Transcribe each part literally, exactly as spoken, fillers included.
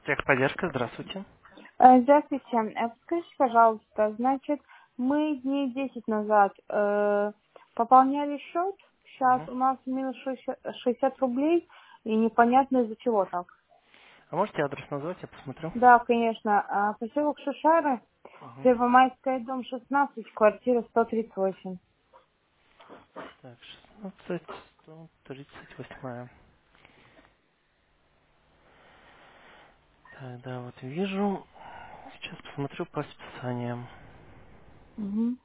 Техподдержка, здравствуйте. Э, Здравствуйте. Э, Подскажите, пожалуйста, значит, мы дней десять назад э, пополняли счет. Сейчас Мгм. у нас минус шестьдесят шестьдесят рублей, и непонятно из-за чего так. А можете адрес назвать, я посмотрю? Да, конечно. А, Поселок Шишары, Мгм. Первомайская, дом шестнадцать, квартира сто тридцать восемь. Так, шестнадцать, сто тридцать восемь. Так, да, вот вижу. Сейчас посмотрю по списаниям. Мгм.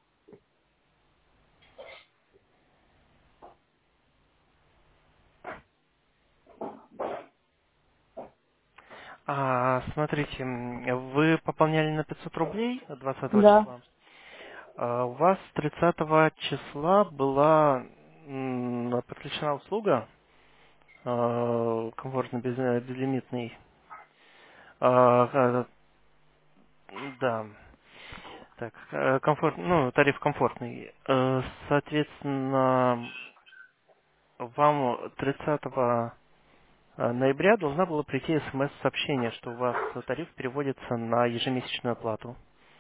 А, смотрите, м, вы пополняли на пятьсот рублей двадцатого Да. числа. А, у вас тридцатого числа была м, подключена услуга а, комфортно без- безлимитный. А, а, да. Так, э, комфорт, ну, тариф комфортный. Э, Соответственно, вам тридцатого ноября должна была прийти смс-сообщение, что у вас тариф переводится на ежемесячную оплату.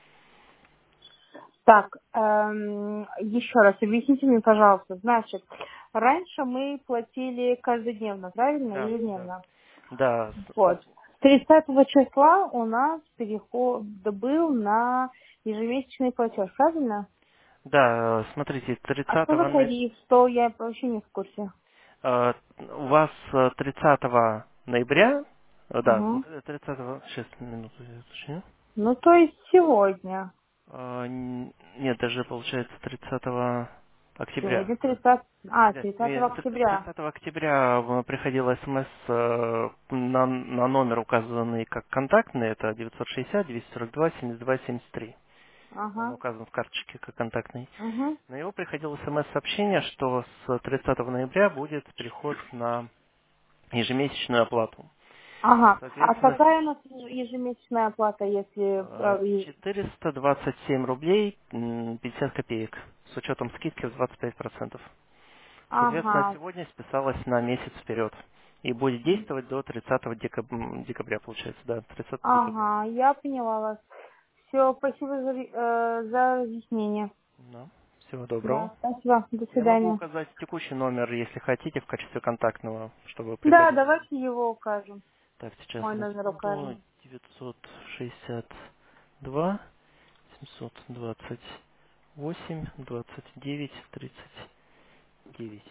Так, эм, еще раз объясните мне, пожалуйста. Значит, раньше мы платили каждодневно, правильно? Да, да. Ежедневно. Да, с- Вот. С тридцатого числа у нас переход был на ежемесячный платеж, правильно? да, смотрите, А что за тридцатого ноя- тариф? Что я вообще не в курсе. э, у вас э, тридцатого ноября, э, да, Угу. тридцатого, сейчас минуту я уточню. Ну, то есть сегодня. Э, н- Нет, даже получается тридцатого октября. Сегодня тридцатого, а, Нет, тридцатого мне октября. тридцатого октября э, приходила смс э, на, на номер, указанный как контактный, это девятьсот шестьдесят двести сорок два семьдесят два семьдесят три. Он Ага. указан в карточке как контактный. Угу. На него приходило смс-сообщение, что с тридцатого ноября будет переход на ежемесячную оплату. Ага. А Соответственно, какая у нас ежемесячная оплата, если... э, э, и- четыреста двадцать семь рублей м, пятьдесят копеек с учетом скидки в двадцать пять процентов. Соответственно, Ага. сегодня списалось на месяц вперед. И будет действовать до тридцатого декаб- м, декабря, получается, да, тридцатого декабря. Ага, я поняла вас. Все, спасибо за, ри- э, за разъяснение. Да. Всего доброго. Да, спасибо. До Я могу свидания. указать текущий номер, если хотите, в качестве контактного, чтобы Да, приходило. давайте его укажем. Так, сейчас, Мой одну номер секунду. укажем. девятьсот шестьдесят два семьсот двадцать восемь двадцать девять тридцать девять.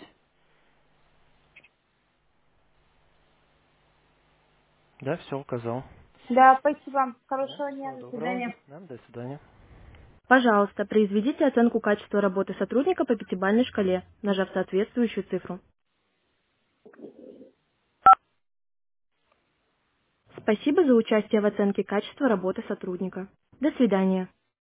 Да, все указал. Да, спасибо. Да, Хорошего дня. всего До доброго. свидания. Да, до свидания. Пожалуйста, произведите оценку качества работы сотрудника по пятибалльной шкале, нажав соответствующую цифру. Спасибо за участие в оценке качества работы сотрудника. До свидания.